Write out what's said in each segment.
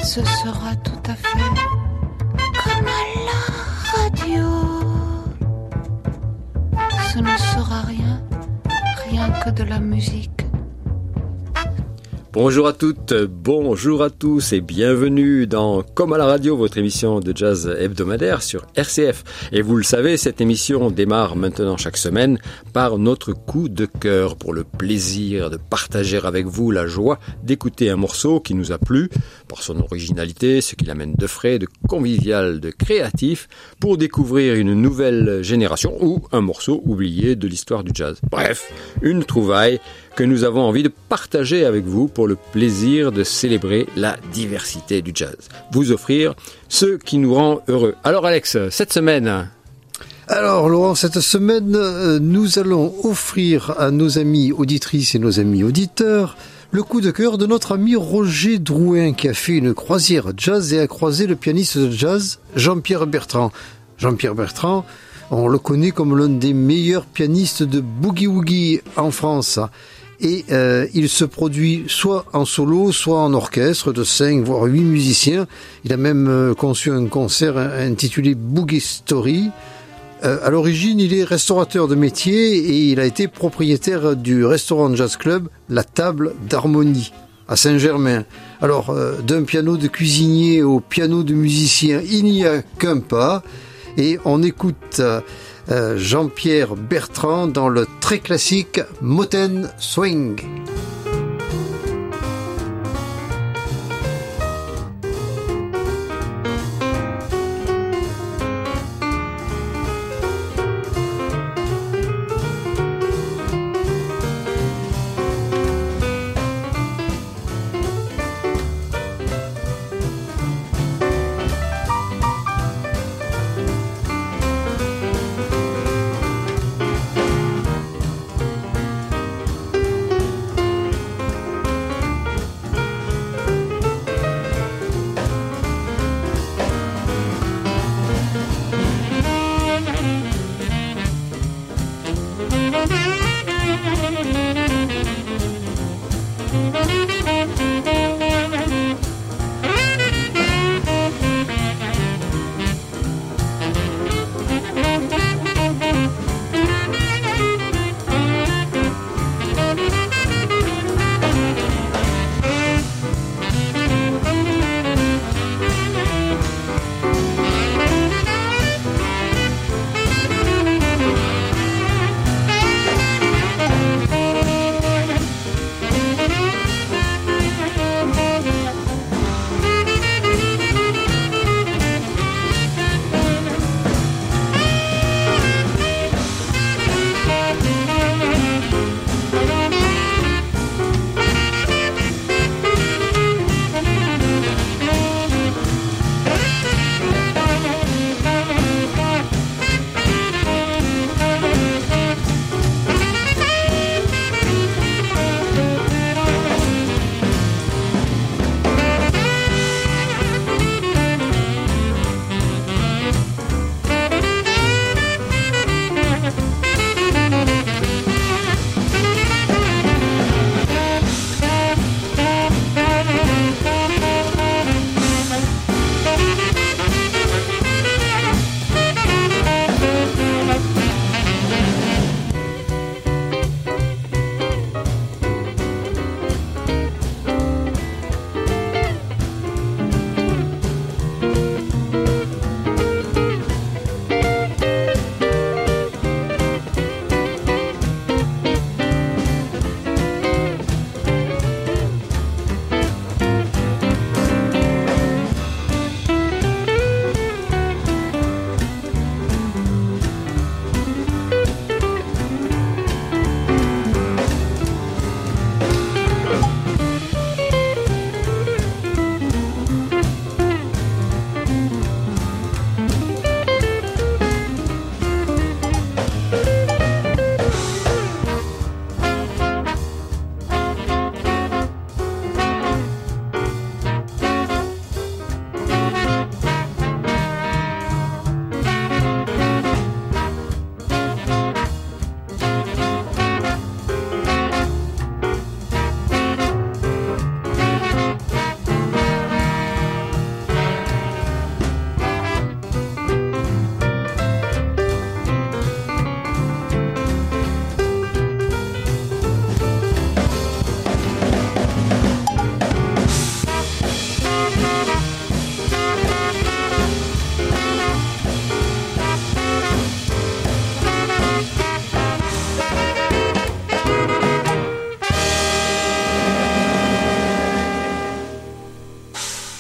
ce sera tout à fait comme à la radio. Ce ne sera rien que de la musique. Bonjour à toutes, bonjour à tous et bienvenue dans Comme à la radio, votre émission de jazz hebdomadaire sur RCF. Et vous le savez, cette émission démarre maintenant chaque semaine par notre coup de cœur pour le plaisir de partager avec vous la joie d'écouter un morceau qui nous a plu par son originalité, ce qui l'amène de frais, de convivial, de créatif pour découvrir une nouvelle génération ou un morceau oublié de l'histoire du jazz. Bref, une trouvaille que nous avons envie de partager avec vous pour le plaisir de célébrer la diversité du jazz. Vous offrir ce qui nous rend heureux. Alors Alex, cette semaine... Alors Laurent, cette semaine, nous allons offrir à nos amis auditrices et nos amis auditeurs le coup de cœur de notre ami Roger Drouin qui a fait une croisière jazz et a croisé le pianiste de jazz Jean-Pierre Bertrand. Jean-Pierre Bertrand, on le connaît comme l'un des meilleurs pianistes de boogie-woogie en France. Et il se produit soit en solo, soit en orchestre de 5 voire 8 musiciens. Il a même conçu un concert intitulé Boogie Story. À l'origine, il est restaurateur de métier et il a été propriétaire du restaurant Jazz Club La Table d'Harmonie à Saint-Germain. Alors, d'un piano de cuisinier au piano de musicien, il n'y a qu'un pas. Et on écoute Jean-Pierre Bertrand dans le très classique Motown Swing.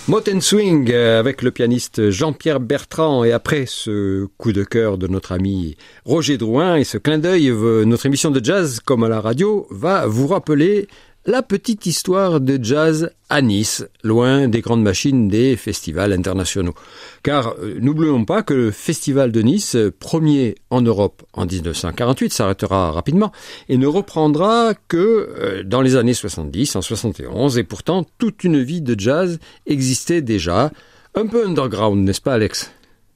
Moten Swing avec le pianiste Jean-Pierre Bertrand, et après ce coup de cœur de notre ami Roger Drouin et ce clin d'œil, notre émission de jazz comme à la radio va vous rappeler la petite histoire de jazz à Nice, loin des grandes machines des festivals internationaux. Car n'oublions pas que le festival de Nice, premier en Europe en 1948, s'arrêtera rapidement et ne reprendra que dans les années 70, en 71, et pourtant toute une vie de jazz existait déjà, un peu underground, n'est-ce pas Alex ?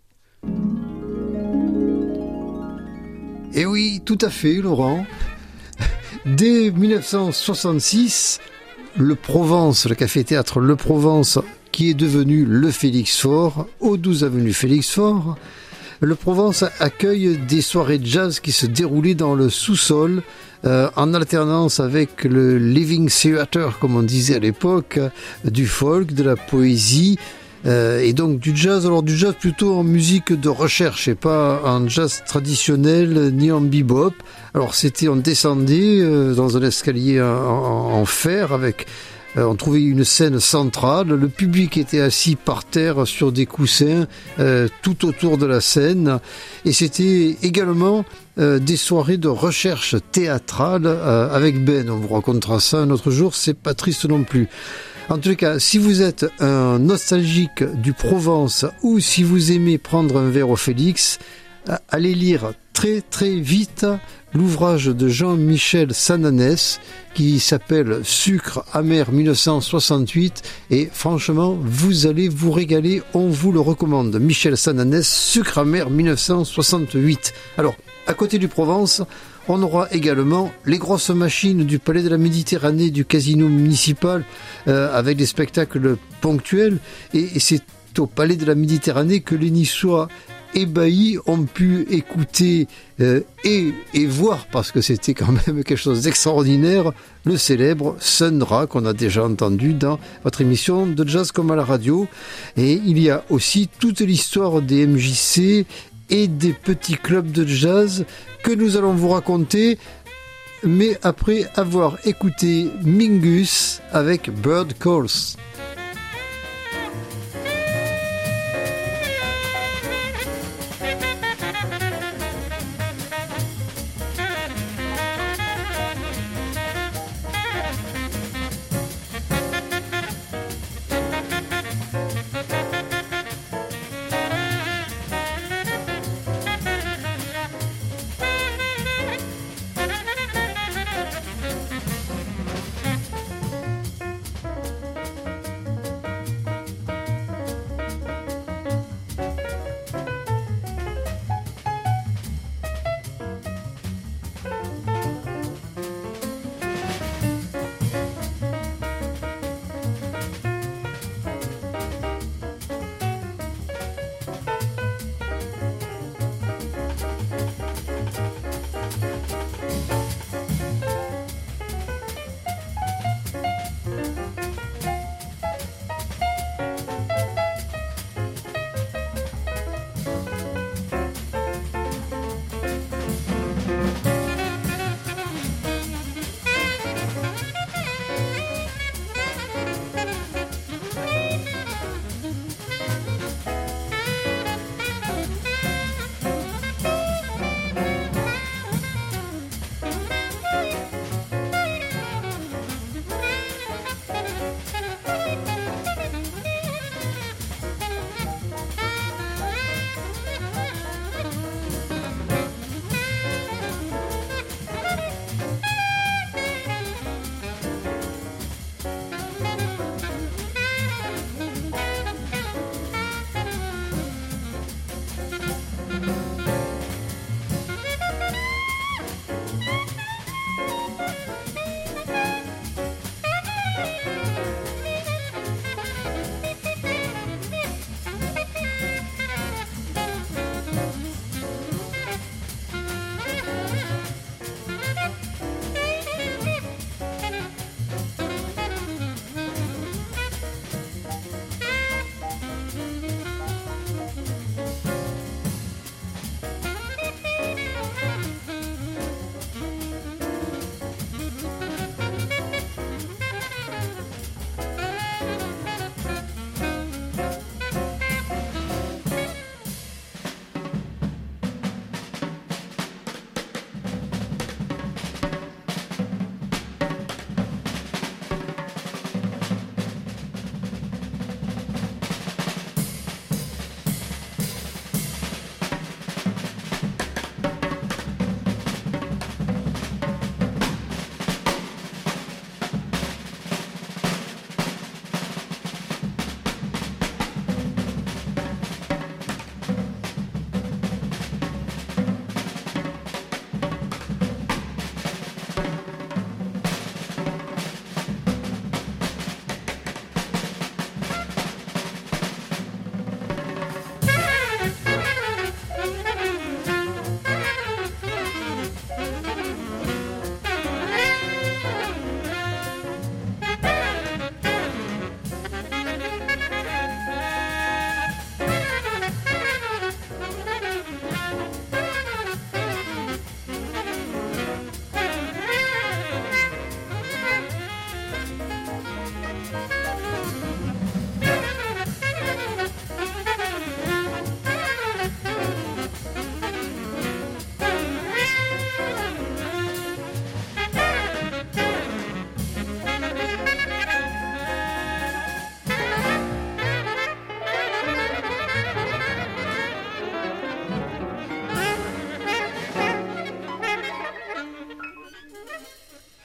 Eh oui, tout à fait, Laurent. Dès 1966, le Provence, le café-théâtre Le Provence, qui est devenu le Félix Faure, au 12 avenue Félix Faure, le Provence accueille des soirées de jazz qui se déroulaient dans le sous-sol, en alternance avec le Living Theater, comme on disait à l'époque, du folk, de la poésie, et donc du jazz, alors du jazz plutôt en musique de recherche et pas en jazz traditionnel ni en bebop. Alors on descendait dans un escalier en fer avec, on trouvait une scène centrale, le public était assis par terre sur des coussins tout autour de la scène, et c'était également des soirées de recherche théâtrale avec Ben. On vous racontera ça un autre jour, c'est pas triste non plus. En tout cas, si vous êtes un nostalgique du Provence ou si vous aimez prendre un verre au Félix, allez lire très très vite l'ouvrage de Jean-Michel Sananès qui s'appelle Sucre amer 1968, et franchement, vous allez vous régaler, on vous le recommande. Michel Sananès, Sucre amer 1968. Alors, à côté du Provence, on aura également les grosses machines du Palais de la Méditerranée, du Casino municipal, avec des spectacles ponctuels. Et c'est au Palais de la Méditerranée que les Niçois ébahis ont pu écouter et voir, parce que c'était quand même quelque chose d'extraordinaire, le célèbre Sun Ra qu'on a déjà entendu dans votre émission de jazz comme à la radio. Et il y a aussi toute l'histoire des MJC et des petits clubs de jazz que nous allons vous raconter, mais après avoir écouté Mingus avec Bird Calls.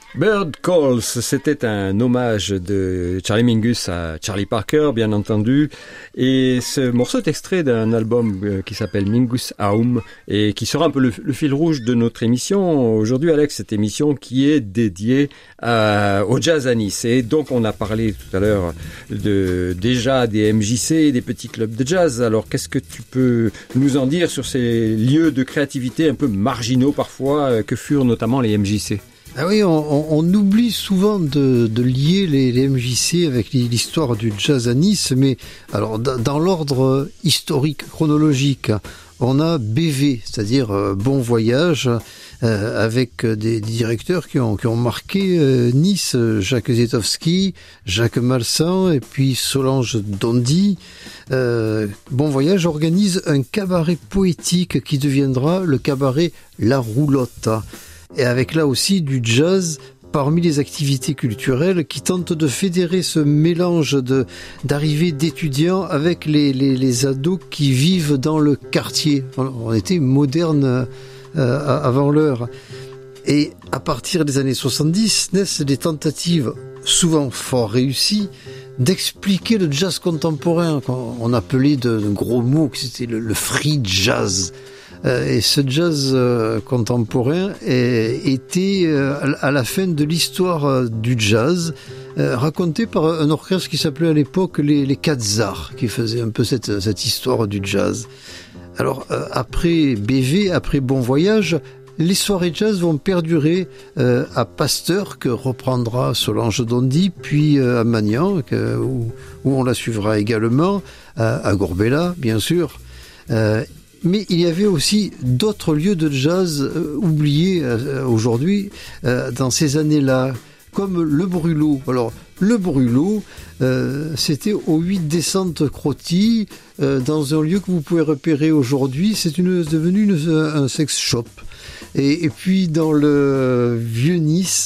Bird Calls, c'était un hommage de Charlie Mingus à Charlie Parker, bien entendu. Et ce morceau est extrait d'un album qui s'appelle Mingus Aum et qui sera un peu le fil rouge de notre émission. Aujourd'hui, Alex, cette émission qui est dédiée au jazz à Nice. Et donc, on a parlé tout à l'heure déjà des MJC, des petits clubs de jazz. Alors, qu'est-ce que tu peux nous en dire sur ces lieux de créativité un peu marginaux parfois que furent notamment les MJC? Ah oui, on oublie souvent de lier les MJC avec l'histoire du jazz à Nice, mais alors dans l'ordre historique, chronologique, on a BV, c'est-à-dire Bon Voyage, avec des directeurs qui ont marqué Nice, Jacques Zetowski, Jacques Malsan et puis Solange Dondy. Bon Voyage organise un cabaret poétique qui deviendra le cabaret La Roulotte. Et avec là aussi du jazz parmi les activités culturelles qui tentent de fédérer ce mélange d'arrivées d'étudiants avec les ados qui vivent dans le quartier. On était moderne avant l'heure. Et à partir des années 70 naissent des tentatives souvent fort réussies d'expliquer le jazz contemporain qu'on appelait de gros mots, que c'était le free jazz. Et ce jazz contemporain était à la fin de l'histoire du jazz, raconté par un orchestre qui s'appelait à l'époque les Quatzars, qui faisait un peu cette histoire du jazz. Alors après BV, après Bon Voyage, les soirées jazz vont perdurer à Pasteur, que reprendra Solange Dondy, puis à Magnan, où on la suivra également, à Gorbella, bien sûr. Mais il y avait aussi d'autres lieux de jazz oubliés aujourd'hui dans ces années-là, comme le Brûlot. Alors, le Brûlot, c'était au 8 Descente Crotty, dans un lieu que vous pouvez repérer aujourd'hui. C'est devenu un sex shop. Et puis dans le Vieux-Nice,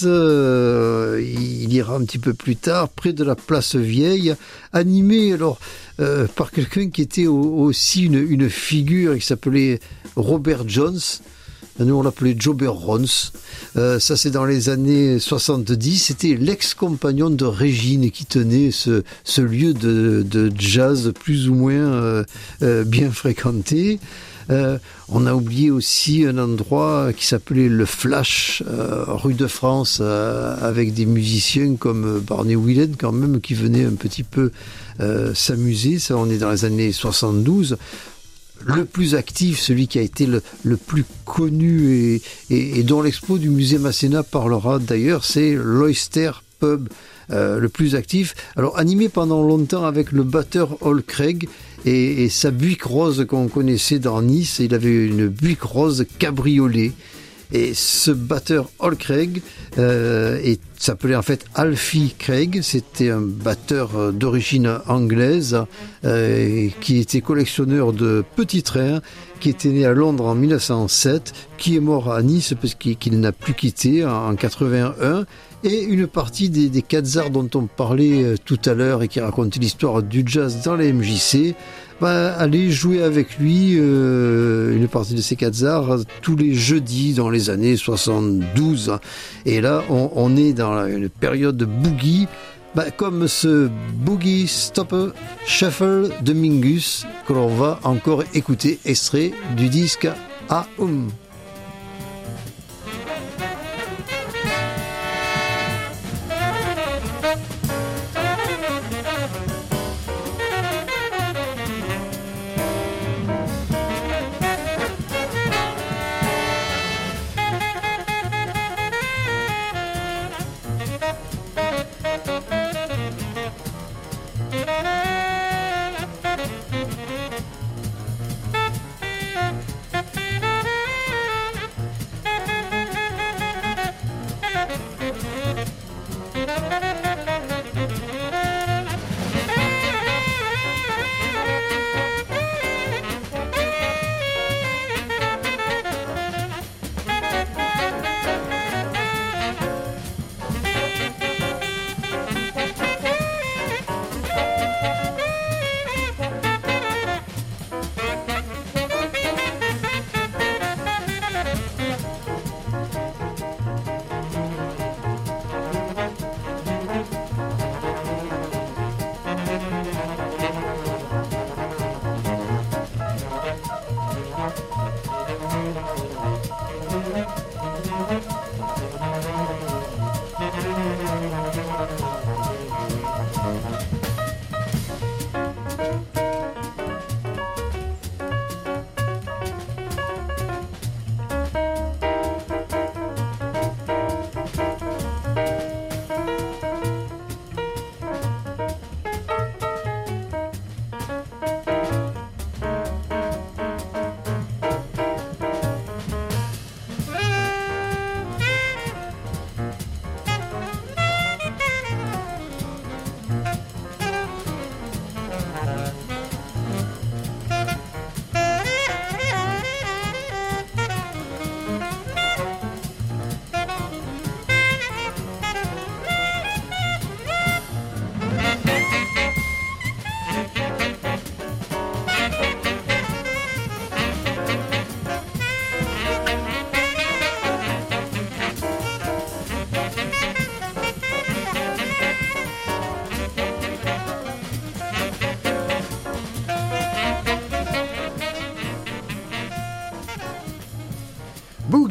il ira un petit peu plus tard, près de la Place Vieille, animé par quelqu'un qui était aussi une figure qui s'appelait Robert Jones. Nous, on l'appelait Jobber Rons. Ça, c'est dans les années 70. C'était l'ex-compagnon de Régine qui tenait ce lieu de jazz plus ou moins bien fréquenté. On a oublié aussi un endroit qui s'appelait le Flash, rue de France, avec des musiciens comme Barney Whelan quand même, qui venaient un petit peu s'amuser. Ça, on est dans les années 72. Le plus actif, celui qui a été le plus connu et dont l'expo du musée Masséna parlera d'ailleurs, c'est l'Oyster Pub, le plus actif. Alors animé pendant longtemps avec le batteur Hall Craig et sa Buick Rose qu'on connaissait dans Nice. Il avait une Buick Rose cabriolet. Et ce batteur Hall Craig s'appelait en fait Alfie Craig. C'était un batteur d'origine anglaise qui était collectionneur de petits trains, qui était né à Londres en 1907, qui est mort à Nice parce qu'il n'a plus quitté en 81. Et une partie des Quatzars dont on parlait tout à l'heure et qui racontait l'histoire du jazz dans les MJC, aller jouer avec lui une partie de ces Quatzars tous les jeudis dans les années 72. Et là, on est dans une période de boogie, comme ce Boogie Stopper Shuffle de Mingus que l'on va encore écouter, extrait du disque Aum.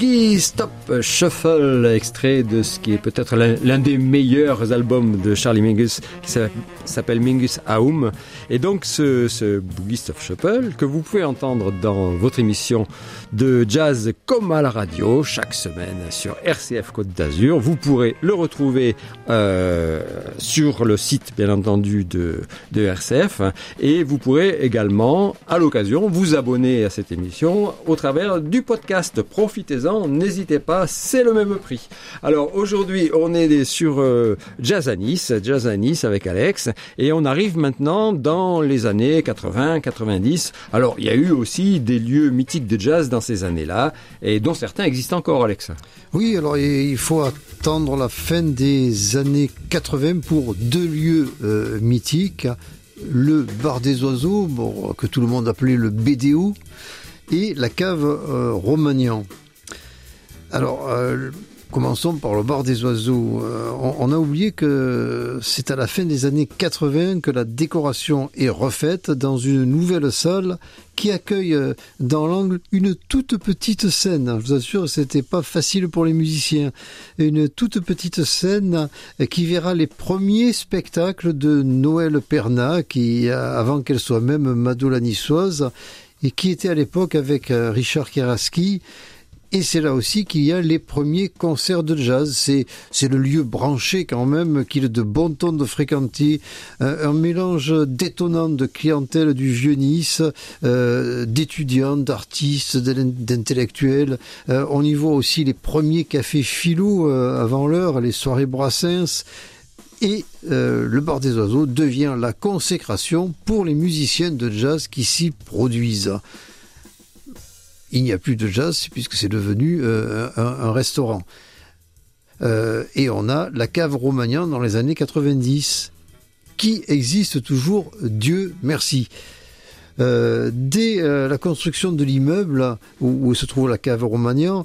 Boogie Stop Shuffle, extrait de ce qui est peut-être l'un des meilleurs albums de Charlie Mingus, qui s'appelle Mingus Aum. Et donc ce Boogie Stop Shuffle, que vous pouvez entendre dans votre émission de jazz comme à la radio, chaque semaine sur RCF Côte d'Azur. Vous pourrez le retrouver sur le site, bien entendu, de RCF. Et vous pourrez également, à l'occasion, vous abonner à cette émission au travers du podcast. Profitez-en, n'hésitez pas, c'est le même prix. Alors aujourd'hui, on est sur Jazz à Nice avec Alex, et on arrive maintenant dans les années 80-90. Alors il y a eu aussi des lieux mythiques de jazz dans ces années-là, et dont certains existent encore, Alex. Oui, alors il faut attendre la fin des années 80 pour deux lieux mythiques. Le Bar des Oiseaux, que tout le monde appelait le BDO, et la cave Romagnan. Alors, commençons par le Bar des Oiseaux. On a oublié que c'est à la fin des années 80 que la décoration est refaite dans une nouvelle salle qui accueille dans l'angle une toute petite scène. Je vous assure, c'était pas facile pour les musiciens. Une toute petite scène qui verra les premiers spectacles de Noël Perna, qui, avant qu'elle soit même Mado la Niçoise, et qui était à l'époque avec Richard Keraski. Et c'est là aussi qu'il y a les premiers concerts de jazz. C'est le lieu branché quand même qu'il est de bon ton de fréquenter. Un mélange détonnant de clientèle du vieux Nice, d'étudiants, d'artistes, d'intellectuels. On y voit aussi les premiers cafés philo avant l'heure, les soirées Brassens. Et le Bar des Oiseaux devient la consécration pour les musiciens de jazz qui s'y produisent. Il n'y a plus de jazz puisque c'est devenu un restaurant. Et on a la cave Romagnan dans les années 90 qui existe toujours, Dieu merci. Dès la construction de l'immeuble où se trouve la cave Romagnan,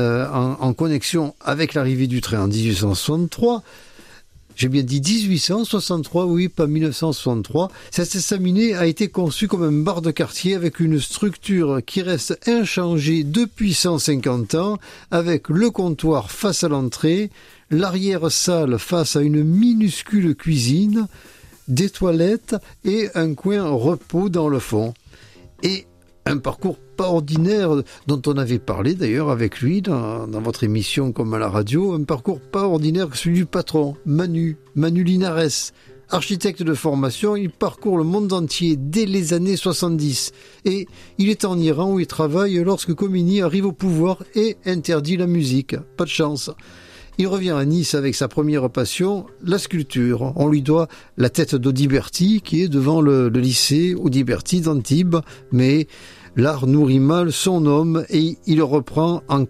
en connexion avec l'arrivée du train en 1863, j'ai bien dit 1863, oui, pas 1963. Cette estaminet a été conçu comme un bar de quartier avec une structure qui reste inchangée depuis 150 ans, avec le comptoir face à l'entrée, l'arrière-salle face à une minuscule cuisine, des toilettes et un coin repos dans le fond. Et un parcours pas ordinaire dont on avait parlé d'ailleurs avec lui dans votre émission comme à la radio, un parcours pas ordinaire que celui du patron, Manu Linares. Architecte de formation, il parcourt le monde entier dès les années 70 et il est en Iran où il travaille lorsque Khomeini arrive au pouvoir et interdit la musique. Pas de chance. Il revient à Nice avec sa première passion, la sculpture. On lui doit la tête d'Audiberti qui est devant le lycée Audiberti d'Antibes, mais l'art nourrit mal son homme et il reprend en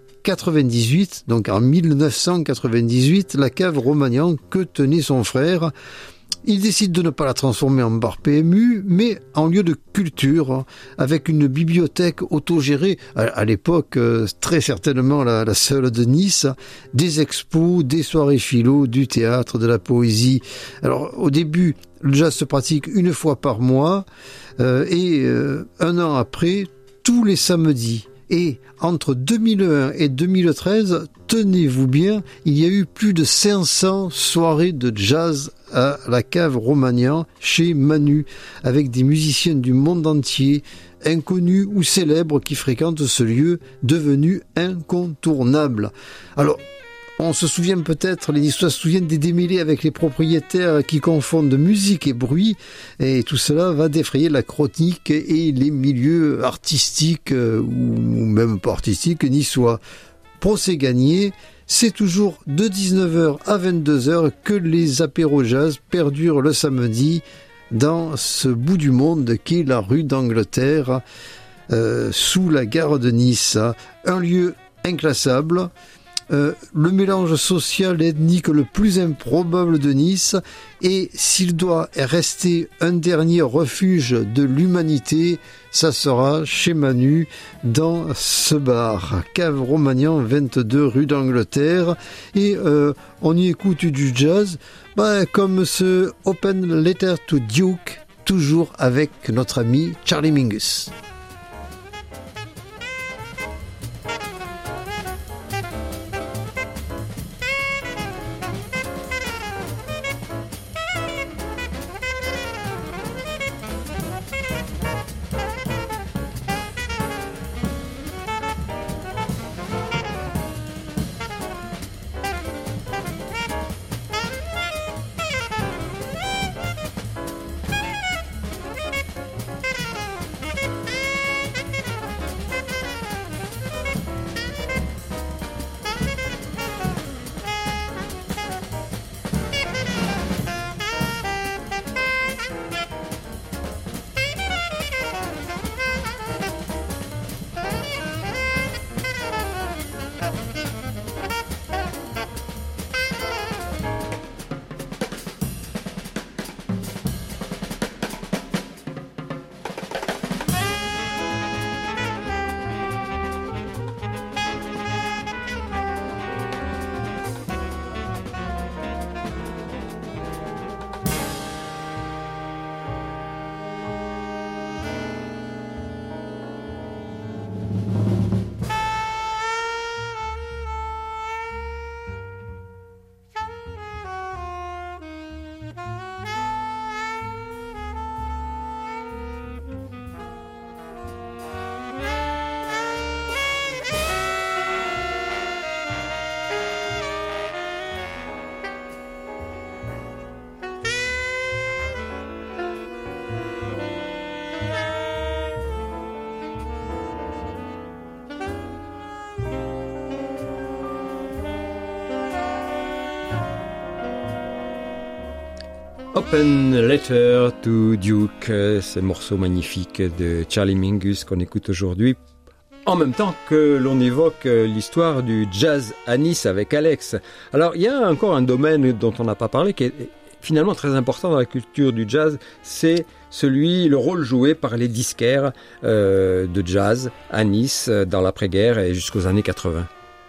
98, donc en 1998, la cave Romagnan que tenait son frère. Il décide de ne pas la transformer en bar PMU, mais en lieu de culture, avec une bibliothèque autogérée, à l'époque très certainement la seule de Nice, des expos, des soirées philo, du théâtre, de la poésie. Alors au début, le jazz se pratique une fois par mois, et un an après, tous les samedis. Et entre 2001 et 2013, tenez-vous bien, il y a eu plus de 500 soirées de jazz à la cave Romagnan chez Manu, avec des musiciens du monde entier, inconnus ou célèbres qui fréquentent ce lieu devenu incontournable. Alors, on se souvient peut-être, les Niçois se souviennent des démêlés avec les propriétaires qui confondent musique et bruit, et tout cela va défrayer la chronique et les milieux artistiques, ou même pas artistiques, niçois. Procès gagné, c'est toujours de 19h à 22h que les apéros jazz perdurent le samedi dans ce bout du monde qu'est la rue d'Angleterre, sous la gare de Nice. Un lieu inclassable, le mélange social et ethnique le plus improbable de Nice, et s'il doit rester un dernier refuge de l'humanité, ça sera chez Manu dans ce bar, cave Romagnan 22 rue d'Angleterre, et on y écoute du jazz, comme ce Open Letter to Duke, toujours avec notre ami Charlie Mingus. Open Letter to Duke, ce morceau magnifique de Charlie Mingus qu'on écoute aujourd'hui, en même temps que l'on évoque l'histoire du jazz à Nice avec Alex. Alors il y a encore un domaine dont on n'a pas parlé qui est finalement très important dans la culture du jazz, c'est le rôle joué par les disquaires de jazz à Nice dans l'après-guerre et jusqu'aux années 80.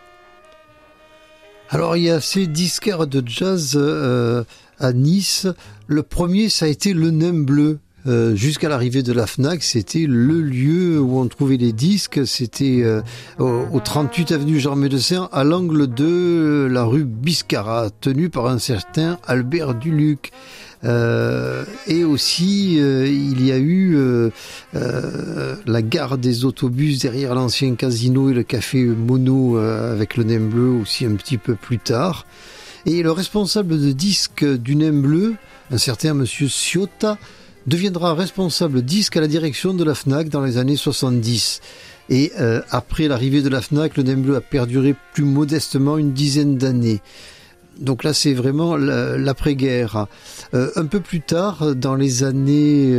Alors il y a ces disquaires de jazz à Nice. Le premier, ça a été le Nain Bleu. Jusqu'à l'arrivée de la Fnac, c'était le lieu où on trouvait les disques. C'était au 38 avenue Jean Médecin, à l'angle de la rue Biscarat, tenu par un certain Albert Duluc. Et aussi, il y a eu la gare des autobus derrière l'ancien casino et le café Mono avec le Nain Bleu aussi un petit peu plus tard. Et le responsable de disque du Nain Bleu, un certain monsieur Ciotta, deviendra responsable disque à la direction de la Fnac dans les années 70. Et après l'arrivée de la Fnac, le Nain Bleu a perduré plus modestement une dizaine d'années. Donc là, c'est vraiment l'après-guerre. Un peu plus tard, dans les années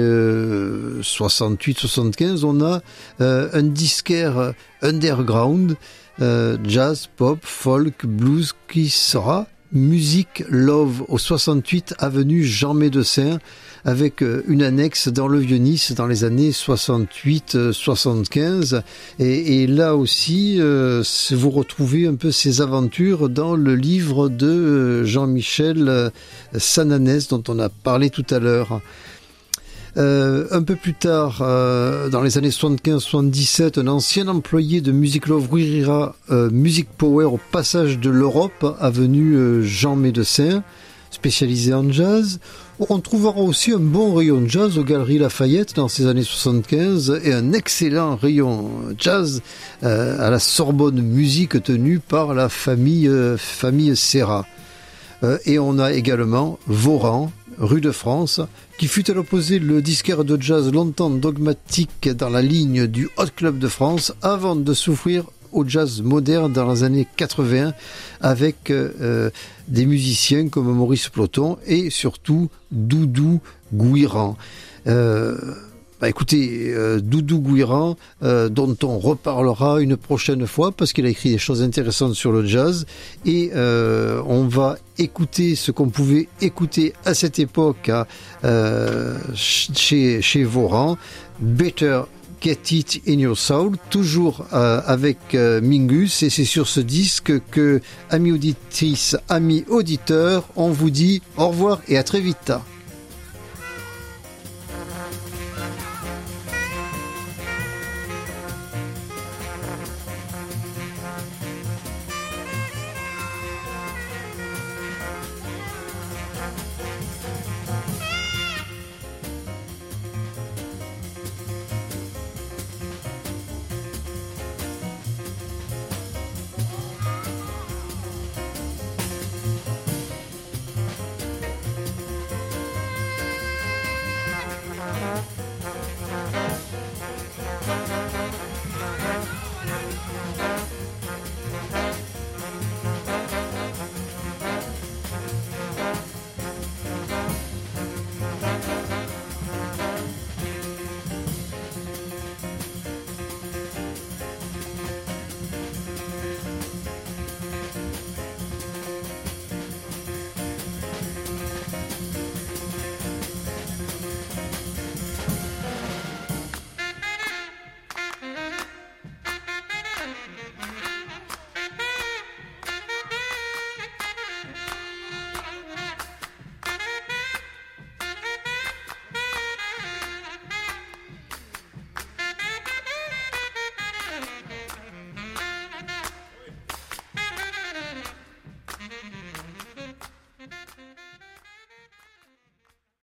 68-75, on a un disquaire underground, jazz, pop, folk, blues, qui sera Music Love au 68 avenue Jean Médecin, avec une annexe dans le Vieux-Nice dans les années 68-75. Et là aussi, vous retrouvez un peu ces aventures dans le livre de Jean-Michel Sananès, dont on a parlé tout à l'heure. Un peu plus tard, dans les années 75-77, un ancien employé de Music Love ouvrira Music Power au passage de l'Europe, avenue Jean Médecin, spécialisé en jazz. On trouvera aussi un bon rayon jazz aux Galeries Lafayette dans ces années 75 et un excellent rayon jazz à la Sorbonne Musique tenu par la famille Serra. Et on a également Voran, rue de France, qui fut à l'opposé le disquaire de jazz longtemps dogmatique dans la ligne du Hot Club de France avant de s'ouvrir au jazz moderne dans les années 80 avec des musiciens comme Maurice Ploton et surtout Doudou Guiran. Écoutez, Doudou Guiran, dont on reparlera une prochaine fois parce qu'il a écrit des choses intéressantes sur le jazz et on va écouter ce qu'on pouvait écouter à cette époque chez Voran, Better Get It in Your Soul, toujours avec Mingus, et c'est sur ce disque que, amis auditrices, amis auditeurs, on vous dit au revoir et à très vite.